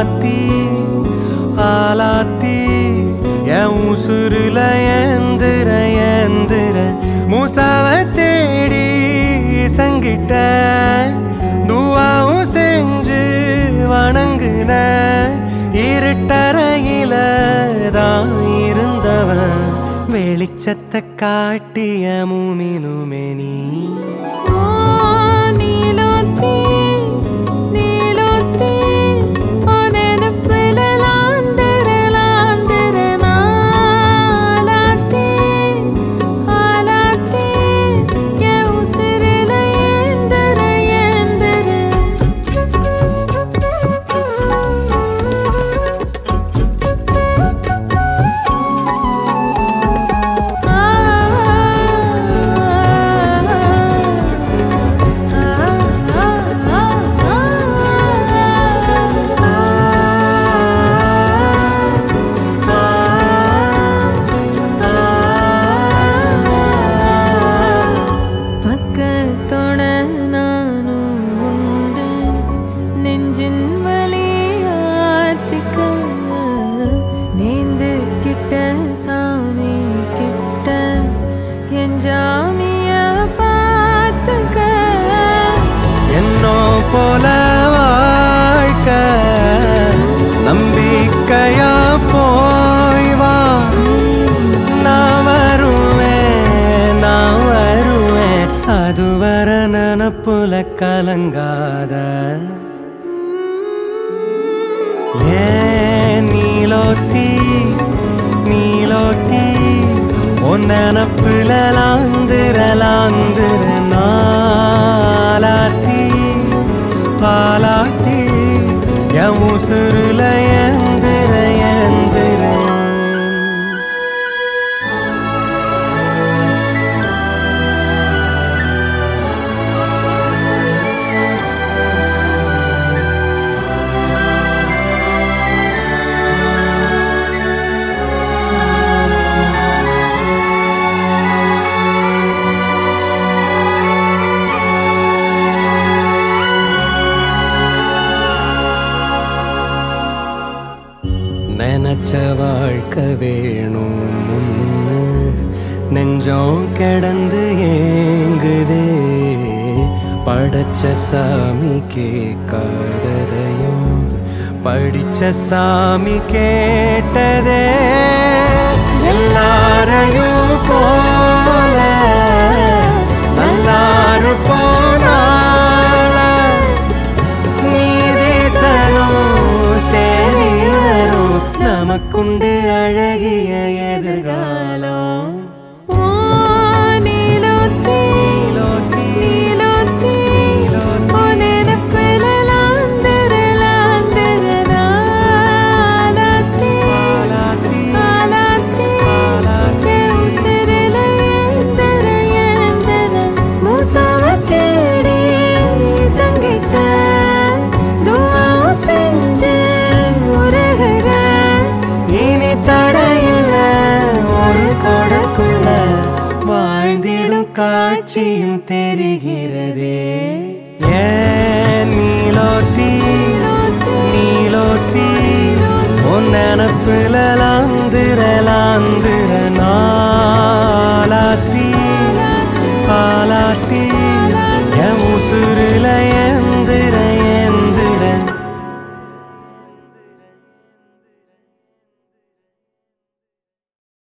ஆலாத்தி ஆலாத்தி என் உசுருல ஏந்திர ஏந்திர மூசாவ தேடி சங்கிட்ட துவாவும் செஞ்சு வணங்குன இருட்டறையில தான் இருந்தவன் வெளிச்சத்தை காட்டிய மூமினுமே நீ போல வாழ்க்க நம்பிக்கையா போய் வா நான் வருவேன் அதுவர நினப்புல கலங்காத ஏன் நீலோத்தி நீலோத்தி உன் நினப்புல லாந்திர நாலாத்தி ஆலாத்தி என் உசுருல ஏந்திர ஏந்திர நினைச்ச வாழ்க்கை வேணும் முன்னு நெஞ்சம் கிடந்து ஏங்குதே படைச்ச சாமி கேட்காததையும் படிச்ச சாமி கேட்டதே எல்லாரையும் போல நல்லாரு போனால நீதி தரும் சரி வரும் நமக்குண்டு அழகிய எதிர்காலம் காட்சியும் தெரிகிறதே ஏன் நீலோத்தி நீலோத்தி உன் நினப்புல லாந்திர நாலாத்தி ஆலாத்தி என் உசுரு